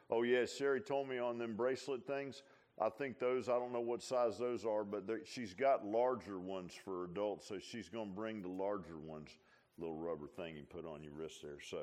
Oh, yeah, Sherry told me on them bracelet things. I think those, I don't know what size those are, but she's got larger ones for adults, so she's going to bring the larger ones, little rubber thing you put on your wrist there. So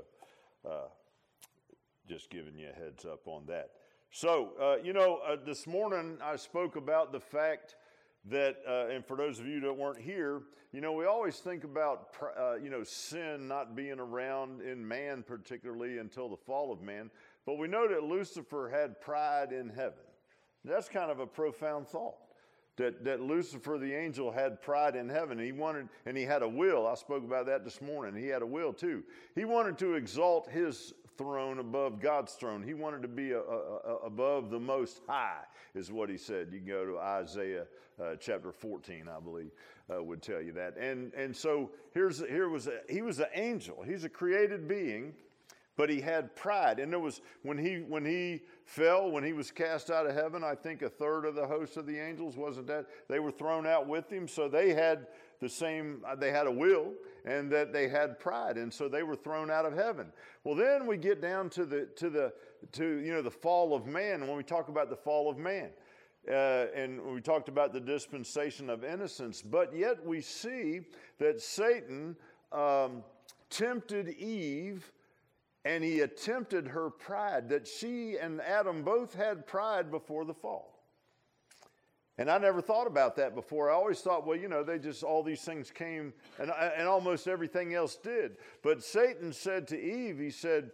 just giving you a heads up on that. So, this morning I spoke about the fact that, and for those of you that weren't here, we always think about, sin not being around in man particularly until the fall of man. But we know that Lucifer had pride in heaven. That's kind of a profound thought, that Lucifer, the angel, had pride in heaven. And he had a will. I spoke about that this morning. He had a will too. He wanted to exalt his throne above God's throne. He wanted to be above the Most High, is what he said. You can go to Isaiah chapter 14, I believe, would tell you that. And so he was an angel. He's a created being. But he had pride, and there was when he fell, when he was cast out of heaven, I think a third of the host of the angels, wasn't that? They were thrown out with him, so they had they had a will, and that they had pride, and so they were thrown out of heaven. Well, then we get down to the fall of man. When we talk about the fall of man, and we talked about the dispensation of innocence, but yet we see that Satan tempted Eve. And he attempted her pride, that she and Adam both had pride before the fall. And I never thought about that before. I always thought, well, all these things came, and almost everything else did. But Satan said to Eve, he said,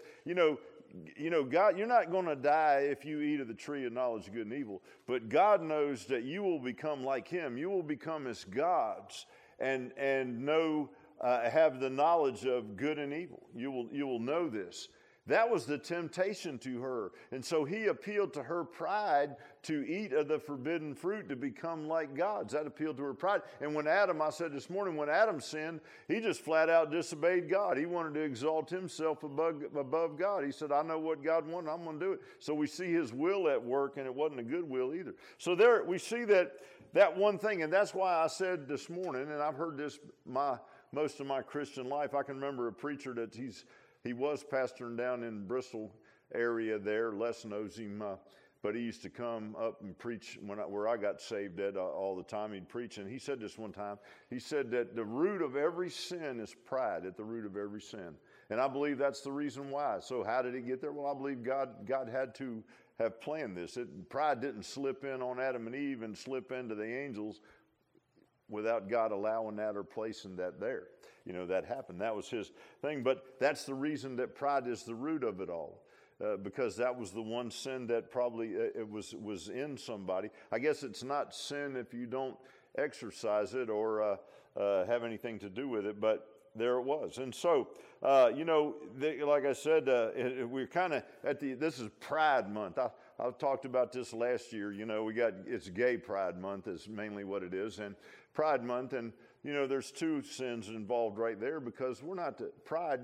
God, you're not going to die if you eat of the tree of knowledge of good and evil. But God knows that you will become like him. You will become as gods and know. Have the knowledge of good and evil. You will know this. That was the temptation to her. And so he appealed to her pride to eat of the forbidden fruit to become like gods. That appealed to her pride. And I said this morning, when Adam sinned, he just flat out disobeyed God. He wanted to exalt himself above God. He said, I know what God wanted, I'm going to do it. So we see his will at work, and it wasn't a good will either. So there we see that one thing, and that's why I said this morning, and I've heard this most of my Christian life. I can remember a preacher that he was pastoring down in Bristol area there. Les knows him, but he used to come up and preach where I got saved at all the time. He'd preach, and he said this one time. He said that the root of every sin is pride, at the root of every sin. And I believe that's the reason why. So how did it get there? Well, I believe God had to have planned this. Pride didn't slip in on Adam and Eve and slip into the angels without God allowing that or placing that there. That happened. That was his thing. But that's the reason that pride is the root of it all. Because that was the one sin that probably it was in somebody. I guess it's not sin if you don't exercise it or have anything to do with it, but there it was. And so, like I said, we're kind of this is Pride Month. I talked about this last year. It's Gay Pride Month is mainly what it is, and Pride Month, and there's two sins involved right there because we're not pride.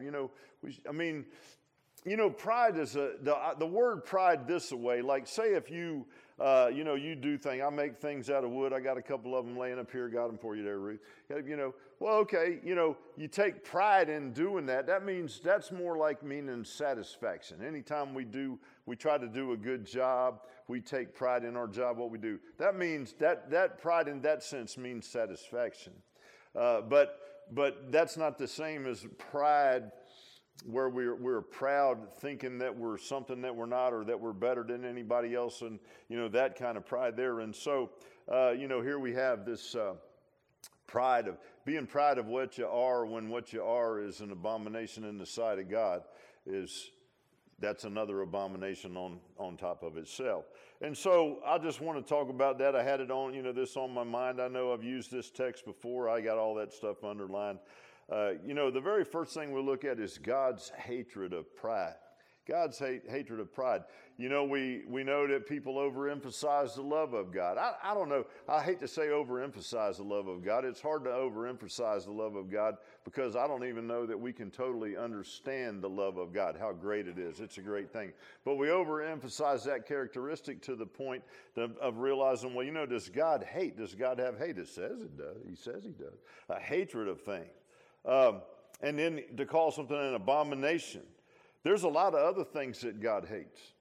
Pride is the word pride this way. Like say if you you do things. I make things out of wood. I got a couple of them laying up here. Got them for you there, Ruth. Well, okay. You take pride in doing that. That means that's more like meaning satisfaction. Anytime we try to do a good job. We take pride in our job, what we do. That means that pride in that sense means satisfaction. But that's not the same as pride where we're proud thinking that we're something that we're not or that we're better than anybody else, and that kind of pride there. And so here we have this pride of being proud of what you are when what you are is an abomination in the sight of God. That's another abomination on top of itself. And so I just want to talk about that. I had it on, this on my mind. I know I've used this text before. I got all that stuff underlined. The very first thing we look at is God's hatred of pride. God's hatred of pride. We know that people overemphasize the love of God. I don't know. I hate to say overemphasize the love of God. It's hard to overemphasize the love of God because I don't even know that we can totally understand the love of God, how great it is. It's a great thing. But we overemphasize that characteristic to the point of realizing, well, does God hate? Does God have hate? It says it does. He says he does. A hatred of things. And then to call something an abomination. There's a lot of other things that God hates.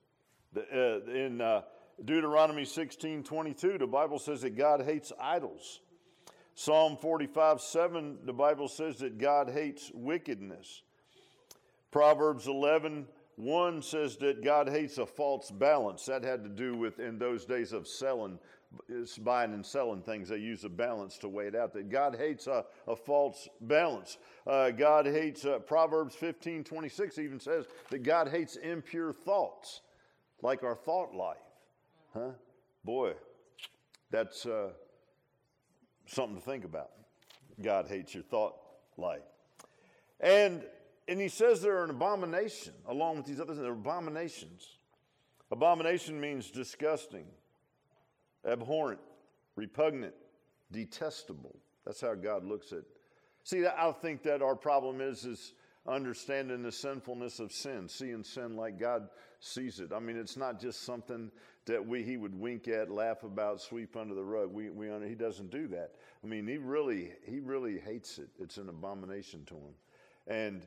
In Deuteronomy 16:22, the Bible says that God hates idols. Psalm 45:7, the Bible says that God hates wickedness. Proverbs 11:1 says that God hates a false balance. That had to do with, in those days of selling, buying and selling things, they use a balance to weigh it out. That God hates a false balance. God hates, Proverbs 15:26 even says that God hates impure thoughts, like our thought life. Huh? Boy, that's something to think about. God hates your thought life. And he says they're an abomination, along with these others. They're abominations. Abomination means disgusting, abhorrent, repugnant, detestable. That's how God looks at. See, I think that our problem is understanding the sinfulness of sin, seeing sin like God sees it. I mean, it's not just something that he would wink at, laugh about, sweep under the rug. He doesn't do that. I mean, he really hates it. It's an abomination to him.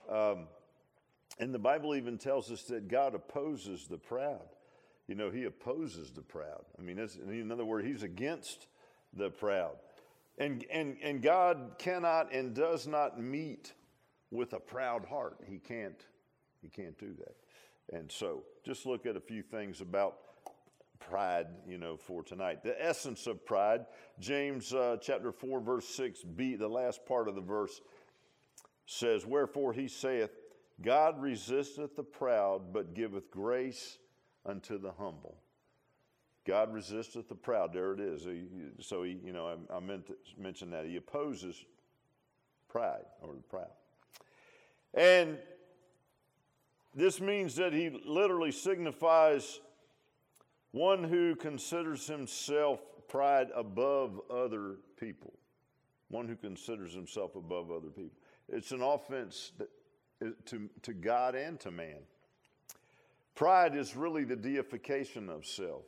And the Bible even tells us that God opposes the proud. You know, he opposes the proud. I mean, in other words, he's against the proud. And God cannot and does not meet with a proud heart. He can't do that. And so just look at a few things about pride, for tonight. The essence of pride, James chapter 4, verse 6b, the last part of the verse says, "Wherefore he saith, God resisteth the proud, but giveth grace unto the humble." God resisteth the proud. There it is. I meant to mention that. He opposes pride, or the proud. And this means that he literally signifies one who considers himself pride above other people. One who considers himself above other people. It's an offense to God and to man. Pride is really the deification of self.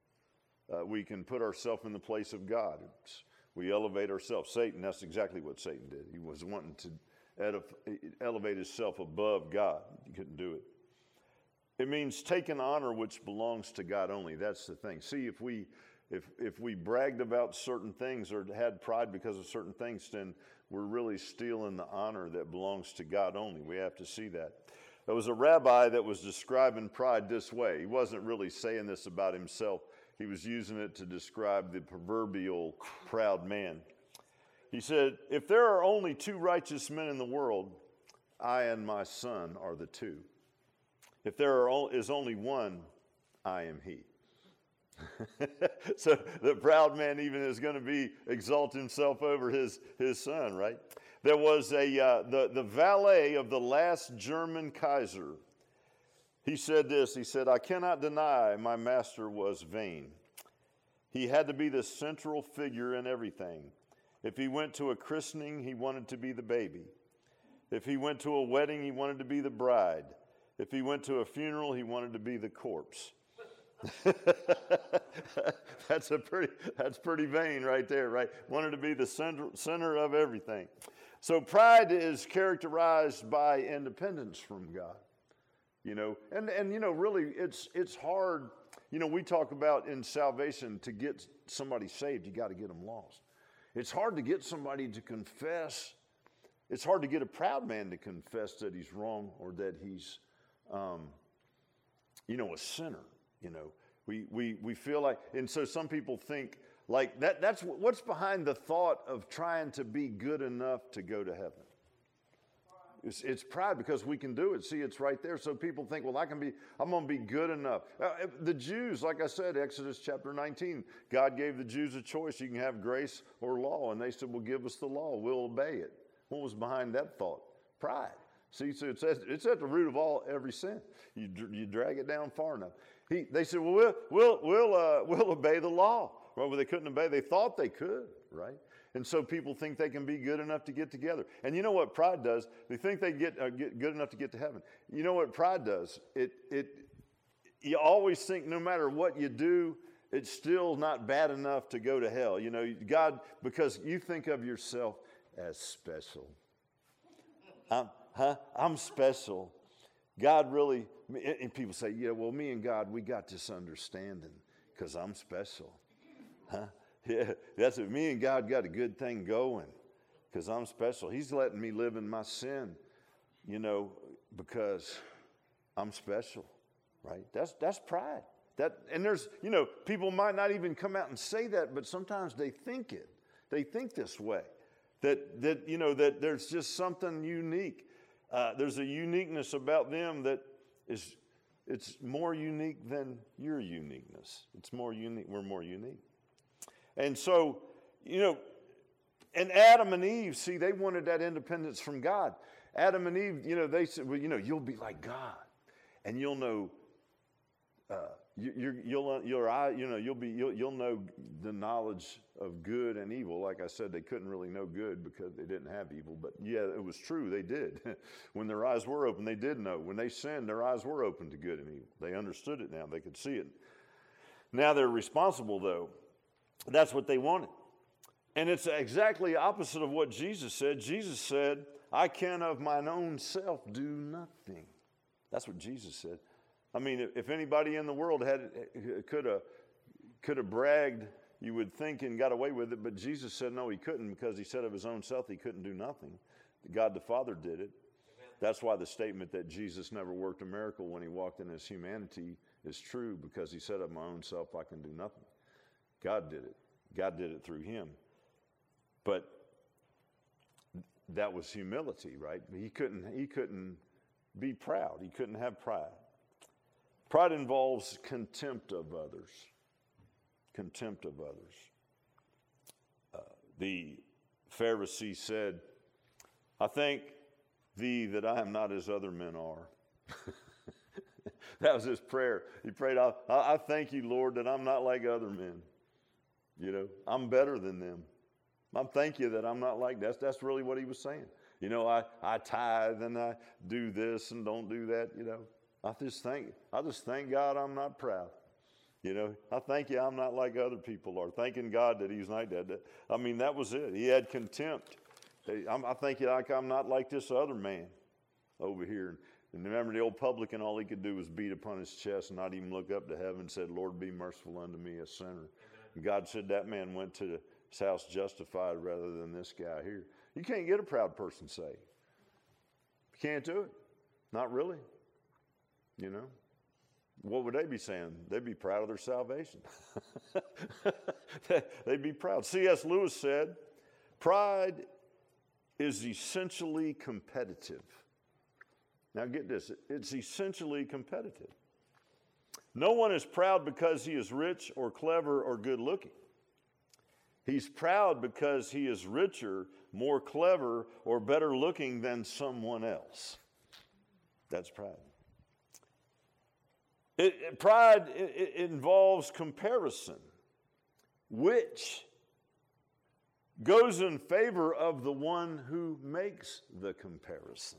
We can put ourselves in the place of God. We elevate ourselves. Satan, that's exactly what Satan did. He was wanting to elevate himself above God. He couldn't do it. It means taking honor which belongs to God only. That's the thing. See, if we bragged about certain things or had pride because of certain things, then we're really stealing the honor that belongs to God only. We have to see that. There was a rabbi that was describing pride this way. He wasn't really saying this about himself. He was using it to describe the proverbial proud man. He said, "If there are only two righteous men in the world, I and my son are the two. If there is only one, I am he." So the proud man even is going to exalt himself over his son, right? There was the valet of the last German Kaiser. He said this. He said, "I cannot deny my master was vain. He had to be the central figure in everything. If he went to a christening, he wanted to be the baby. If he went to a wedding, he wanted to be the bride. If he went to a funeral, he wanted to be the corpse." That's pretty vain right there, right? Wanted to be the center of everything. So pride is characterized by independence from God. Really it's hard. We talk about in salvation, to get somebody saved, you got to get them lost. It's hard to get somebody to confess. It's hard to get a proud man to confess that he's wrong or that he's, a sinner. We feel like, and so some people think like that's what's behind the thought of trying to be good enough to go to heaven. It's pride, because we can do it. See, it's right there. So people think, well, I'm going to be good enough. The Jews, like I said, Exodus chapter 19, God gave the Jews a choice. You can have grace or law. And they said, well, give us the law. We'll obey it. What was behind that thought? Pride. See, so it's at the root of every sin. You drag it down far enough. They said, well, we'll obey the law. Well, they couldn't obey. They thought they could, right? And so people think they can be good enough to get together. And you know what pride does? They think they get good enough to get to heaven. You know what pride does? You always think no matter what you do, it's still not bad enough to go to hell. God, because you think of yourself as special. I'm special. God really, and people say, yeah, well, me and God, we got this understanding because I'm special. Huh? Yeah, that's it. Me and God got a good thing going because I'm special. He's letting me live in my sin, because I'm special, right? That's pride. And there's, people might not even come out and say that, but sometimes they think it. They think this way, that there's just something unique. There's a uniqueness about them that it's more unique than your uniqueness. It's more unique. We're more unique. And so, and Adam and Eve, see, they wanted that independence from God. Adam and Eve, they said, well, you'll be like God, and you'll know, you'll know the knowledge of good and evil. Like I said, they couldn't really know good because they didn't have evil. But yeah, it was true. They did. When their eyes were open, they did know. When they sinned, their eyes were open to good and evil. They understood it now. They could see it. Now they're responsible, though. That's what they wanted. And it's exactly opposite of what Jesus said. Jesus said, I can of mine own self do nothing. That's what Jesus said. I mean, if anybody in the world could have bragged, you would think, and got away with it, but Jesus said no, he couldn't, because he said of his own self he couldn't do nothing. God the Father did it. That's why the statement that Jesus never worked a miracle when he walked in his humanity is true, because he said of my own self I can do nothing. God did it. God did it through him. But that was humility, right? He couldn't be proud. He couldn't have pride. Pride involves contempt of others. Contempt of others. The Pharisee said, I thank thee that I am not as other men are. That was his prayer. He prayed, I thank you, Lord, that I'm not like other men. I'm better than them. I thank you that I'm not like that. That's really what he was saying. I tithe and I do this and don't do that. I just thank God I'm not proud. I thank you I'm not like other people are. Thanking God that he's like that. I mean, that was it. He had contempt. I thank you like I'm not like this other man over here. And remember, the old publican, all he could do was beat upon his chest and not even look up to heaven and said, Lord, be merciful unto me, a sinner. And God said that man went to his house justified rather than this guy here. You can't get a proud person saved. You can't do it. Not really. What would they be saying? They'd be proud of their salvation. They'd be proud. C.S. Lewis said, pride is essentially competitive. Now get this, it's essentially competitive. No one is proud because he is rich or clever or good looking. He's proud because he is richer, more clever, or better looking than someone else. That's pride. Pride involves comparison, which goes in favor of the one who makes the comparison.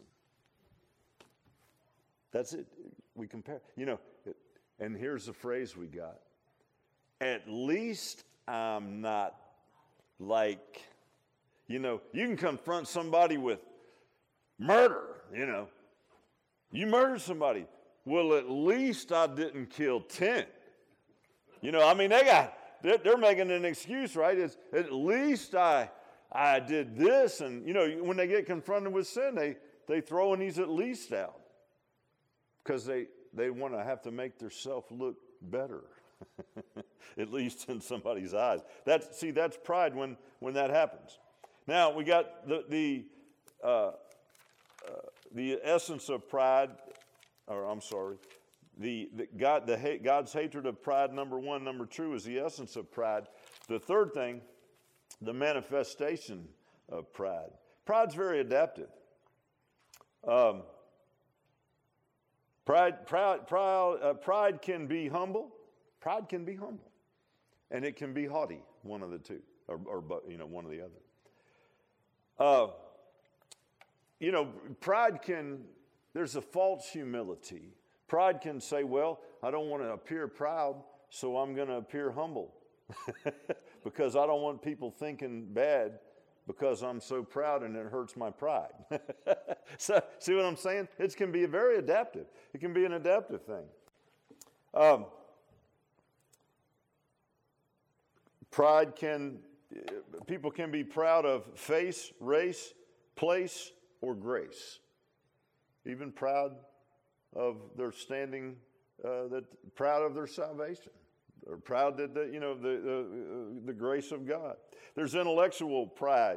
That's it. We compare. And here's the phrase we got. At least I'm not like, you can confront somebody with murder, You murdered somebody. Well, at least I didn't kill 10. They're making an excuse, right? It's at least I did this. And, when they get confronted with sin, they throw in these at least out. Because they want to have to make themselves look better, at least in somebody's eyes. That's pride when that happens. Now, we got the essence of pride, God's hatred of pride, number one. Number two is the essence of pride. The third thing, the manifestation of pride. Pride's very adaptive. Pride can be humble. Pride can be humble, and it can be haughty. One of the two, or one or the other. Pride can. There's a false humility. Pride can say, "Well, I don't want to appear proud, so I'm going to appear humble, because I don't want people thinking bad because I'm so proud and it hurts my pride. So, see what I'm saying? It can be very adaptive. It can be an adaptive thing. People can be proud of face, race, place, or grace. Even proud of their standing, proud of their salvation. They're proud that the grace of God. There's intellectual pride.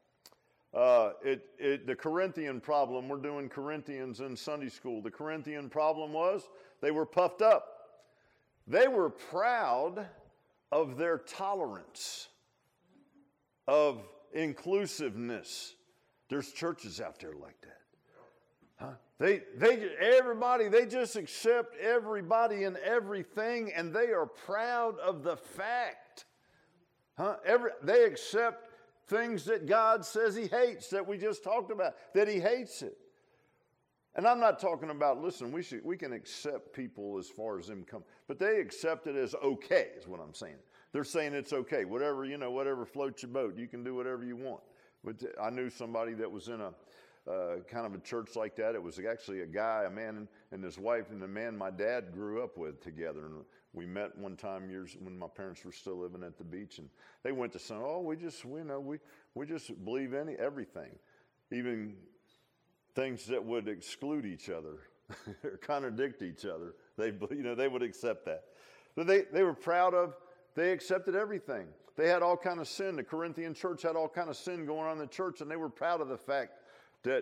The Corinthian problem, we're doing Corinthians in Sunday school. The Corinthian problem was they were puffed up. They were proud of their tolerance, of inclusiveness. There's churches out there like that. They just accept everybody and everything, and they are proud of the fact. They accept things that God says He hates, that we just talked about, that He hates it. And I'm not talking about, listen, we can accept people as far as them come, but they accept it as okay, is what I'm saying. They're saying it's okay. Whatever floats your boat, you can do whatever you want. But I knew somebody that was in a kind of a church like that. It was actually a guy, a man, and his wife, and the man my dad grew up with together. And we met one time years when my parents were still living at the beach, and they went to some. Oh, we just believe everything, even things that would exclude each other or contradict each other. They would accept that. But they were proud of. They accepted everything. They had all kind of sin. The Corinthian church had all kind of sin going on in the church, and they were proud of the fact that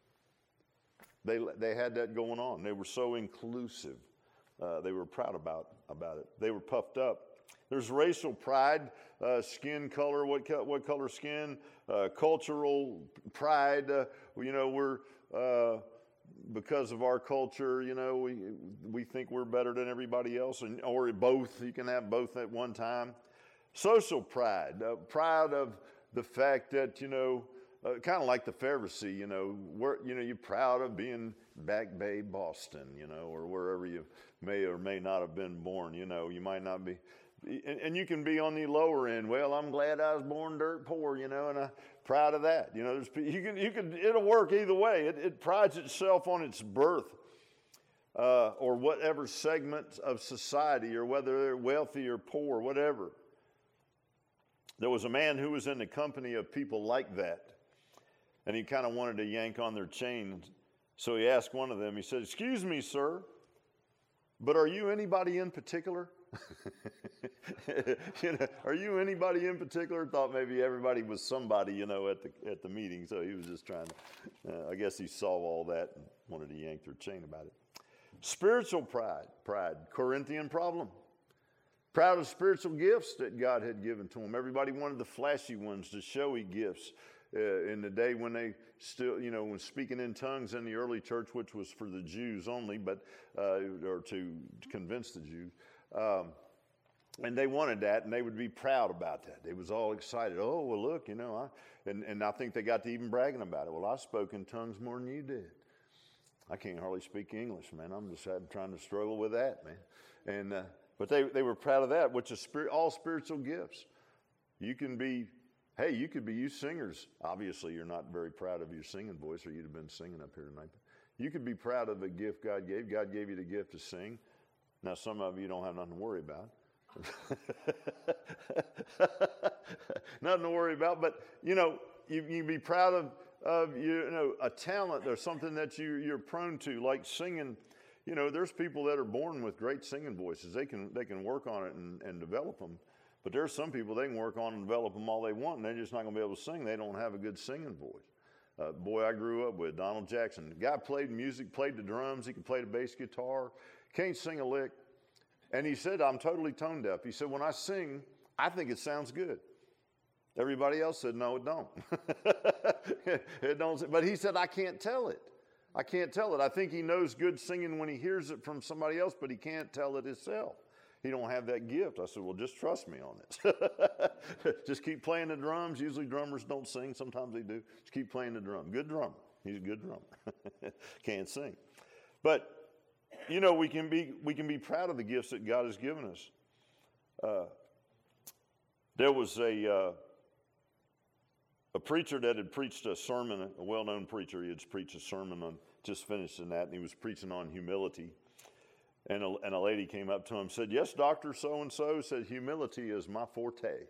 they had that going on. They were so inclusive. They were proud about it. They were puffed up. There's racial pride, skin color, what color skin, cultural pride. We're because of our culture, we think we're better than everybody else, or both. You can have both at one time. Social pride, proud of the fact that kind of like the Pharisee, you're proud of being Back Bay, Boston, or wherever you may or may not have been born. You might not be, and you can be on the lower end. Well, I'm glad I was born dirt poor, and I'm proud of that. It'll work either way. It prides itself on its birth, or whatever segment of society, or whether they're wealthy or poor, whatever. There was a man who was in the company of people like that. And he kind of wanted to yank on their chain. So he asked one of them, he said, "Excuse me, sir, but are you anybody in particular?" Are you anybody in particular? Thought maybe everybody was somebody, at the meeting. So he was just trying to, I guess he saw all that and wanted to yank their chain about it. Spiritual pride, Corinthian problem. Proud of spiritual gifts that God had given to them. Everybody wanted the flashy ones, the showy gifts. In the day when they still, when speaking in tongues in the early church, which was for the Jews only, but or to convince the Jews, and they wanted that, and they would be proud about that. They was all excited. Oh, well, look, and I think they got to even bragging about it. Well, I spoke in tongues more than you did. I can't hardly speak English, man. I'm just trying to struggle with that, man. And but they were proud of that, which is all spiritual gifts. You could be you singers. Obviously, you're not very proud of your singing voice, or you'd have been singing up here tonight. You could be proud of the gift God gave. God gave you the gift to sing. Now, some of you don't have nothing to worry about. Nothing to worry about, but you be proud of a talent or something that you're prone to, like singing. There's people that are born with great singing voices. They can work on it and develop them. But there's some people they can work on and develop them all they want, and they're just not going to be able to sing. They don't have a good singing voice. Boy I grew up with, Donald Jackson. The guy played music, played the drums. He could play the bass guitar. Can't sing a lick. And he said, "I'm totally tone deaf." He said, "When I sing, I think it sounds good." Everybody else said, "No, it don't." It don't. But he said, "I can't tell it. I can't tell it. I think he knows good singing when he hears it from somebody else, but he can't tell it himself. He don't have that gift." I said, "Well, just trust me on this. Just keep playing the drums. Usually drummers don't sing. Sometimes they do. Just keep playing the drum. Good drummer. He's a good drummer. Can't sing. But, we can be proud of the gifts that God has given us. There was a preacher that had preached a sermon, a well-known preacher, he had preached a sermon on, just finishing that, and he was preaching on humility. And a lady came up to him and said, "Yes, Dr. So-and-so," said, "humility is my forte."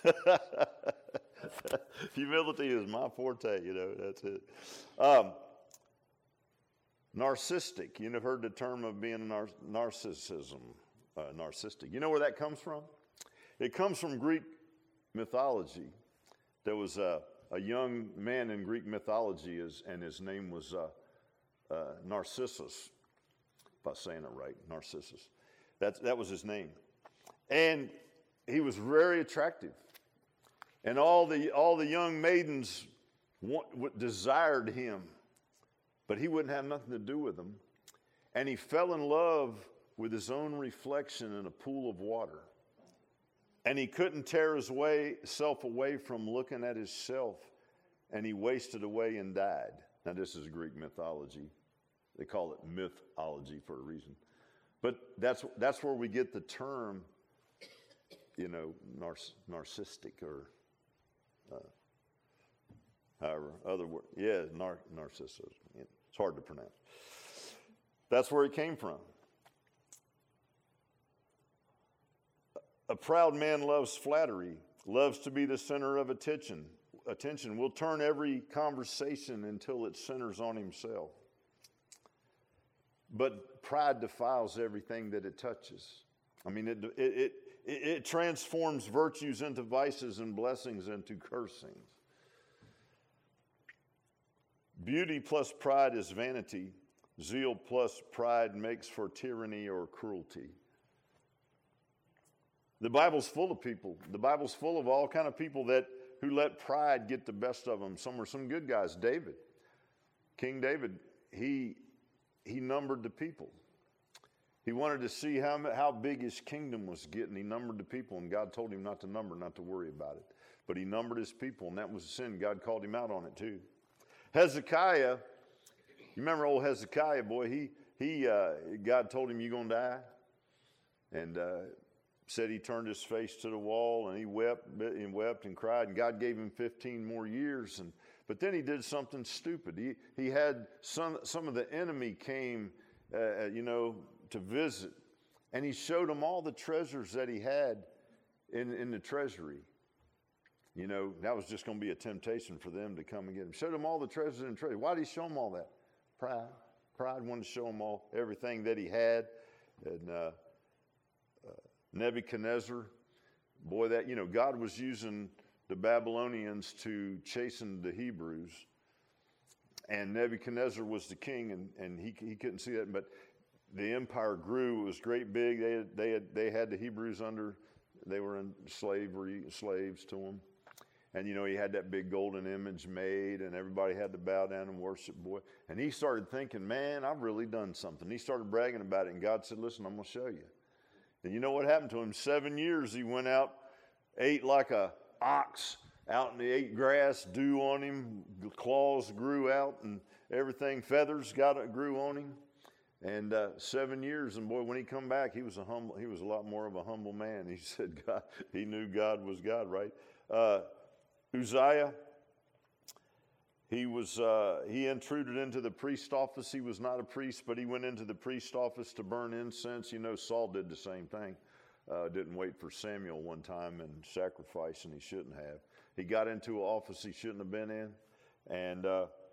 Humility is my forte, that's it. Narcissistic. You've heard the term of being narcissism, narcissistic. You know where that comes from? It comes from Greek mythology. There was a young man in Greek mythology, and his name was Narcissus, if I'm saying it right, Narcissus. That was his name. And he was very attractive. And all the young maidens desired him, but he wouldn't have nothing to do with them. And he fell in love with his own reflection in a pool of water. And he couldn't tear his self away from looking at himself, and he wasted away and died. Now, this is Greek mythology. They call it mythology for a reason. But that's where we get the term, narcissistic, or however, other word. Yeah, narcissism. It's hard to pronounce. That's where it came from. A proud man loves flattery, loves to be the center of attention. Will turn every conversation until it centers on himself. But pride defiles everything that it touches. I mean, it transforms virtues into vices and blessings into cursings. Beauty plus pride is vanity. Zeal plus pride makes for tyranny or cruelty. The Bible's full of people. The Bible's full of all kind of people who let pride get the best of them. Some were some good guys. David, King David, he numbered the people. He wanted to see how big his kingdom was getting. He numbered the people, and God told him not to number, not to worry about it. But he numbered his people, and that was a sin. God called him out on it too. Hezekiah, you remember old Hezekiah, boy, God told him, "You're going to die." And said he turned his face to the wall, and he wept and cried, and God gave him 15 more years. But then he did something stupid. He had some of the enemy came, to visit, and he showed them all the treasures that he had in the treasury. That was just going to be a temptation for them to come and get him. Showed them all the treasures in the treasury. Why did he show them all that? Pride. Pride wanted to show them everything that he had. And Nebuchadnezzar, boy, God was using the Babylonians to chasten the Hebrews. And Nebuchadnezzar was the king, and he couldn't see that. But the empire grew. It was great big. They had the Hebrews under. They were in slavery, slaves to them. And, he had that big golden image made, and everybody had to bow down and worship, boy. And he started thinking, man, I've really done something. He started bragging about it, and God said, "Listen, I'm going to show you." And you know what happened to him? 7 years he went out, ate like a ox out, and he ate grass, dew on him, claws grew out, and everything, feathers grew on him. And 7 years, and boy, when he come back, he was a lot more of a humble man. He said he knew God was God, right? Uzziah, he intruded into the priest office. He was not a priest, but he went into the priest office to burn incense. Saul did the same thing. Didn't wait for Samuel one time and sacrifice, and he shouldn't have. He got into an office he shouldn't have been in, and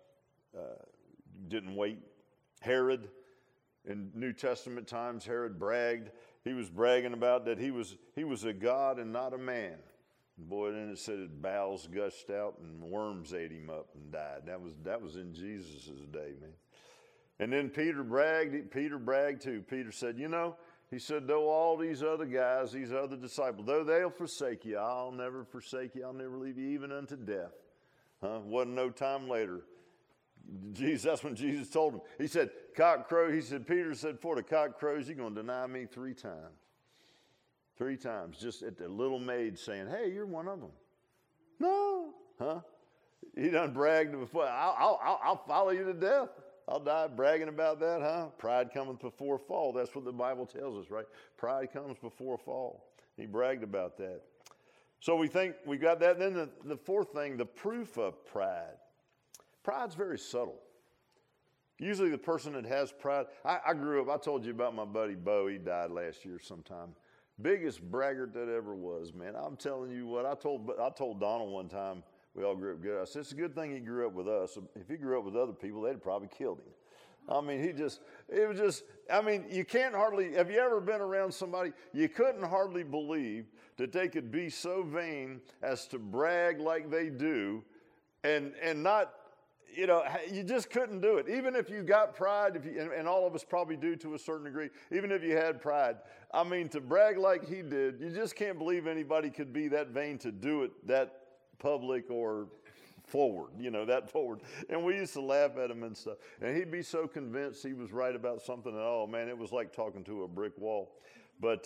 didn't wait. Herod, in New Testament times, Herod bragged. He was bragging about that he was a god and not a man. Boy, then it said his bowels gushed out and worms ate him up and died. That was in Jesus' day, man. And then Peter bragged. Peter bragged too. Peter said, he said, though all these other guys, these other disciples, though they'll forsake you, I'll never forsake you. I'll never leave you even unto death. Wasn't no time later. That's when Jesus told him. He said, cock crow. He said, Peter said, before the cock crows, you're going to deny me 3 times. 3 times, just at the little maid saying, "Hey, you're one of them." No, He done bragged before. I'll follow you to death. I'll die bragging about that, huh? Pride cometh before a fall. That's what the Bible tells us, right? Pride comes before a fall. He bragged about that. So we think we got that. Then the fourth thing, the proof of pride. Pride's very subtle. Usually the person that has pride, I grew up, I told you about my buddy Bo, he died last year sometime. Biggest braggart that ever was, man. I'm telling you what, I told Donald one time, we all grew up good. I said, it's a good thing he grew up with us. If he grew up with other people, they'd probably killed him. I mean, you can't hardly, have you ever been around somebody, you couldn't hardly believe that they could be so vain as to brag like they do and not, you just couldn't do it. Even if you got pride, and all of us probably do to a certain degree, even if you had pride, I mean, to brag like he did, you just can't believe anybody could be that vain to do it that public or forward, that forward. And we used to laugh at him and stuff. And he'd be so convinced he was right about something, and oh man, it was like talking to a brick wall. But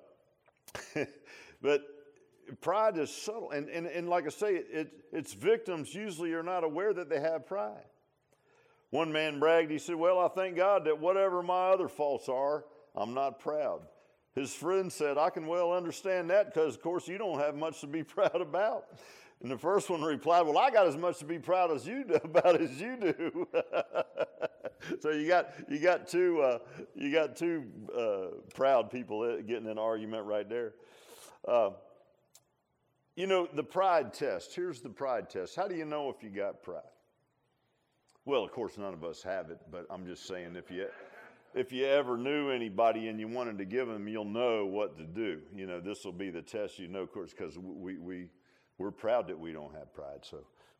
but pride is subtle, and like I say, its victims usually are not aware that they have pride. One man bragged, he said, well, I thank God that whatever my other faults are, I'm not proud. His friend said, I can well understand that because, of course, you don't have much to be proud about. And the first one replied, well, I got as much to be proud as you do about as you do. So you got two proud people getting in an argument right there. The pride test. Here's the pride test. How do you know if you got pride? Well, of course, none of us have it, but I'm just saying if you ever knew anybody and you wanted to give them, you'll know what to do. This will be the test, of course, because we're proud that we don't have pride. So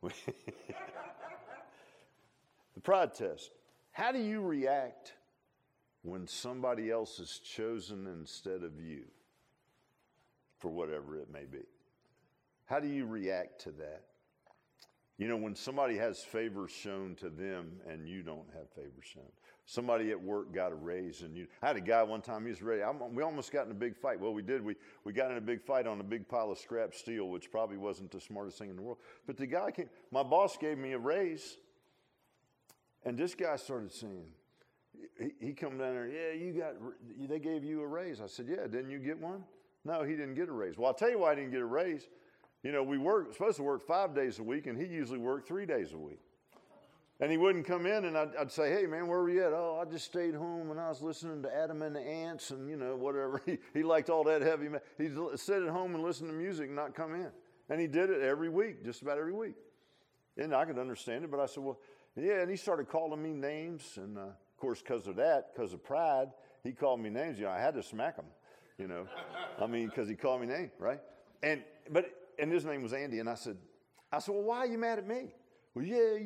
the pride test. How do you react when somebody else is chosen instead of you for whatever it may be? How do you react to that? When somebody has favor shown to them and you don't have favor shown. Somebody at work got a raise and I had a guy one time, he was ready. We almost got in a big fight. Well, we did. We got in a big fight on a big pile of scrap steel, which probably wasn't the smartest thing in the world. But the guy came, my boss gave me a raise. And this guy started saying, he come down there, they gave you a raise. I said, yeah, didn't you get one? No, he didn't get a raise. Well, I'll tell you why I didn't get a raise. We were supposed to work 5 days a week, and he usually worked 3 days a week. And he wouldn't come in, and I'd say, hey, man, where were you at? Oh, I just stayed home, and I was listening to Adam and the Ants and, whatever. He liked all that heavy metal. He'd sit at home and listen to music and not come in. And he did it every week, just about every week. And I could understand it, but I said, well, yeah. And he started calling me names. And, of course, because of pride, he called me names. I had to smack him, because he called me names, right? And his name was Andy. And I said, well, why are you mad at me? Well, yeah,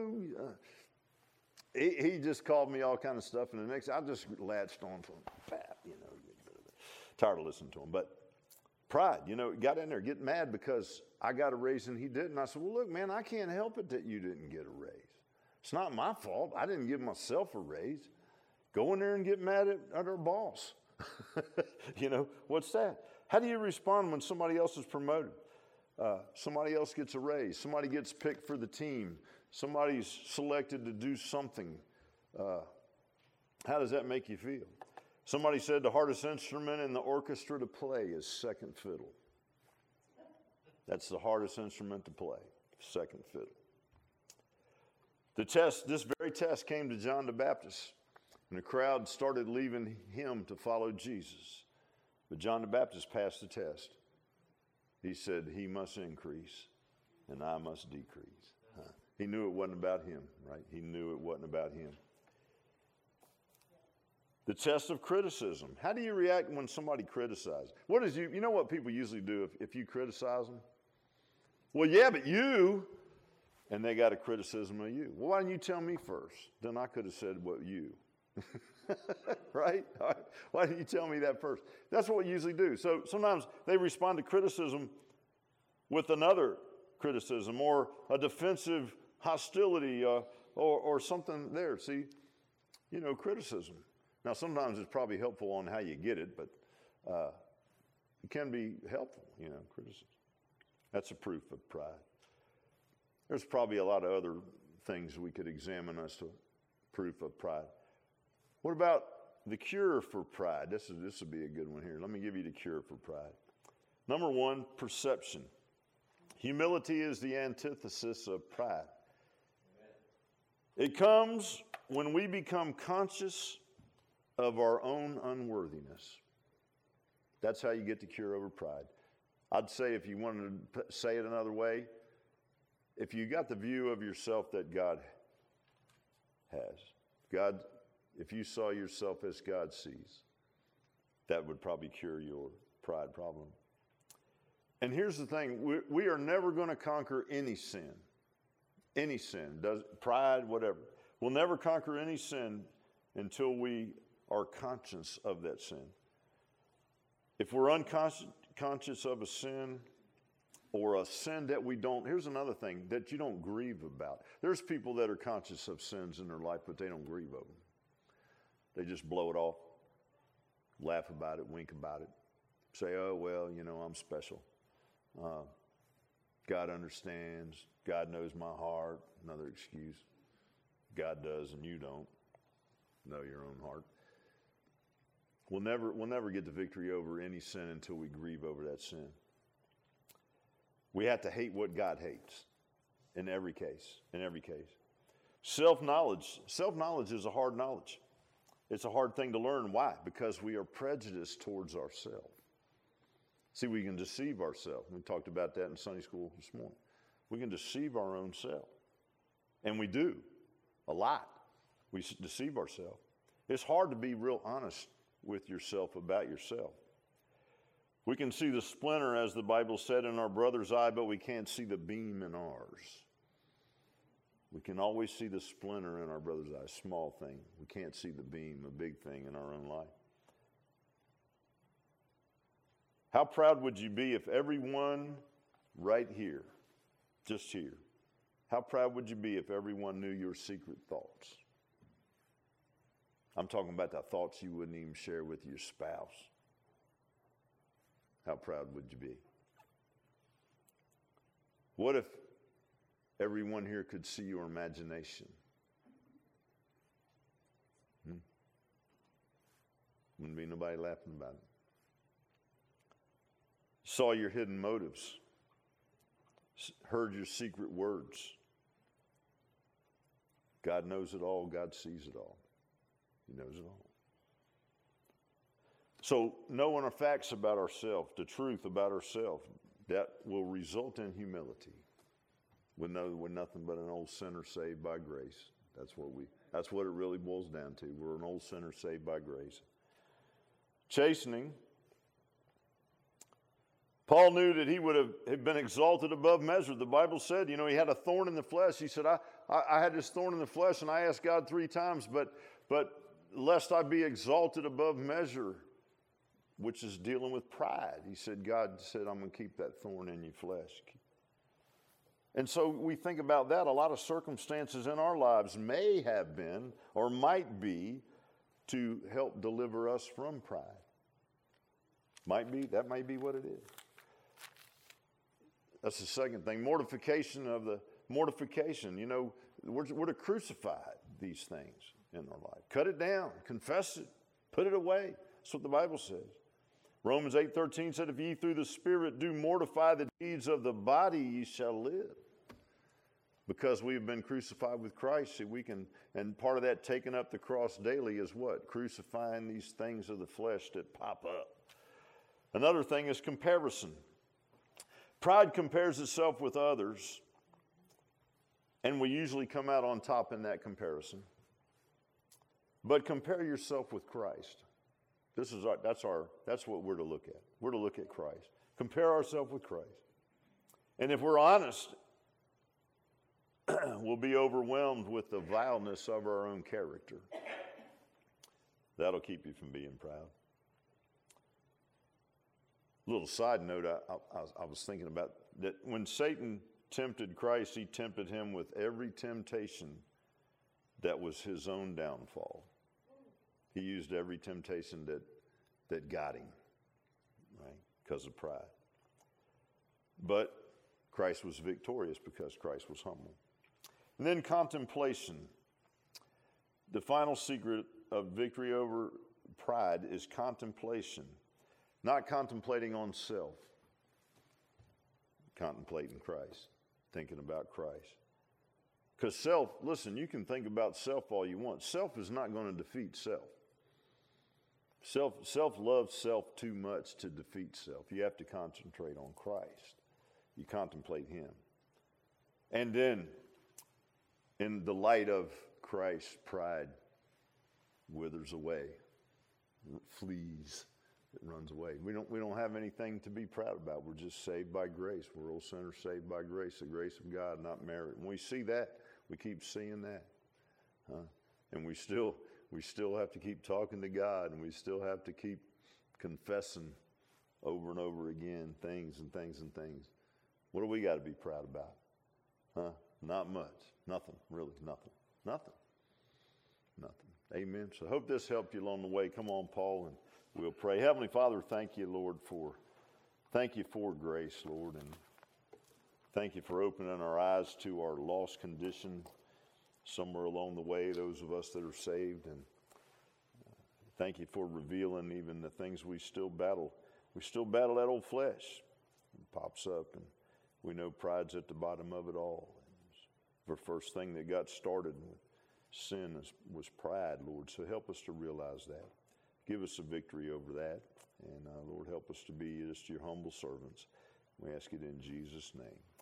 he just called me all kind of stuff. And the next, I just latched on to him. Tired of listening to him. But pride, got in there, getting mad because I got a raise and he didn't. I said, well, look, man, I can't help it that you didn't get a raise. It's not my fault. I didn't give myself a raise. Go in there and get mad at our boss. What's that? How do you respond when somebody else is promoted? Somebody else gets a raise. Somebody gets picked for the team. Somebody's selected to do something. How does that make you feel? Somebody said the hardest instrument in the orchestra to play is second fiddle. That's the hardest instrument to play, second fiddle. This very test came to John the Baptist, and the crowd started leaving him to follow Jesus. But John the Baptist passed the test. He said, he must increase and I must decrease. He knew it wasn't about him, right? He knew it wasn't about him. The test of criticism. How do you react when somebody criticizes? You know what people usually do if you criticize them? Well, yeah, but you, and they got a criticism of you. Well, why didn't you tell me first? Then I could have said what you. Right? Why didn't you tell me that first? That's what we usually do. So sometimes they respond to criticism with another criticism or a defensive hostility or something there. See, criticism. Now, sometimes it's probably helpful on how you get it, but it can be helpful, criticism. That's a proof of pride. There's probably a lot of other things we could examine as to proof of pride. What about the cure for pride? This would be a good one here. Let me give you the cure for pride. Number one, perception. Humility is the antithesis of pride. It comes when we become conscious of our own unworthiness. That's how you get the cure over pride. I'd say, if you wanted to say it another way, if you got the view of yourself that God has, if you saw yourself as God sees, that would probably cure your pride problem. And here's the thing, we are never going to conquer any sin. Any sin, pride, whatever. We'll never conquer any sin until we are conscious of that sin. If we're unconscious of a sin, or a sin that we don't, here's another thing, that you don't grieve about. There's people that are conscious of sins in their life, but they don't grieve over them. They just blow it off, laugh about it, wink about it, say, oh, well, I'm special. God understands. God knows my heart. Another excuse. God does and you don't know your own heart. We'll never get the victory over any sin until we grieve over that sin. We have to hate what God hates in every case. Self-knowledge is a hard knowledge. It's a hard thing to learn. Why? Because we are prejudiced towards ourselves. See, we can deceive ourselves. We talked about that in Sunday school this morning. We can deceive our own self. And we do a lot. We deceive ourselves. It's hard to be real honest with yourself about yourself. We can see the splinter, as the Bible said, in our brother's eye, but we can't see the beam in ours. We can always see the splinter in our brother's eye, small thing. We can't see the beam, a big thing in our own life. How proud would you be if everyone right here, just here, how proud would you be if everyone knew your secret thoughts? I'm talking about the thoughts you wouldn't even share with your spouse. How proud would you be? What if everyone here could see your imagination? Wouldn't be nobody laughing about it. Saw your hidden motives, heard your secret words. God knows it all. God sees it all. He knows it all. So knowing the facts about ourselves, the truth about ourselves, that will result in humility. We know we're nothing but an old sinner saved by grace. That's what it really boils down to. We're an old sinner saved by grace. Chastening. Paul knew that he would have been exalted above measure. The Bible said, he had a thorn in the flesh. He said, I had this thorn in the flesh, and I asked God 3 times, but lest I be exalted above measure, which is dealing with pride. He said, God said, I'm going to keep that thorn in your flesh. And so we think about that. A lot of circumstances in our lives may have been or might be to help deliver us from pride. That might be what it is. That's the second thing. Mortification. We're to crucify these things in our life. Cut it down. Confess it. Put it away. That's what the Bible says. Romans 8:13 said, if ye through the Spirit do mortify the deeds of the body, ye shall live. Because we have been crucified with Christ, see, and part of that taking up the cross daily is what? Crucifying these things of the flesh that pop up. Another thing is comparison. Pride compares itself with others, and we usually come out on top in that comparison. But compare yourself with Christ. That's what we're to look at. We're to look at Christ. Compare ourselves with Christ. And if we're honest, we'll be overwhelmed with the vileness of our own character. That'll keep you from being proud. Little side note, I was thinking about that when Satan tempted Christ, he tempted him with every temptation that was his own downfall. He used every temptation that got him, right, because of pride. But Christ was victorious because Christ was humble. And then contemplation. The final secret of victory over pride is contemplation. Not contemplating on self. contemplating Christ, thinking about Christ. Because self, listen, you can think about self all you want. Self is not going to defeat self. Self loves self too much to defeat self. You have to concentrate on Christ. You contemplate Him. And then, in the light of Christ, pride withers away, flees, it runs away. We don't have anything to be proud about. We're just saved by grace. We're all sinners saved by grace, the grace of God, not merit. When we see that, we keep seeing that. And we still have to keep talking to God, and we still have to keep confessing over and over again things. What do we got to be proud about? Not much. Nothing, really, nothing. Amen. So I hope this helped you along the way. Come on, Paul, and we'll pray. Heavenly Father, thank you, Lord, thank you for grace, Lord, and thank you for opening our eyes to our lost condition somewhere along the way, those of us that are saved, and thank you for revealing even the things we still battle. We still battle that old flesh. It pops up, and we know pride's at the bottom of it all. The first thing that got started with sin was pride, Lord. So help us to realize that. Give us a victory over that. And Lord, help us to be just your humble servants. We ask it in Jesus' name.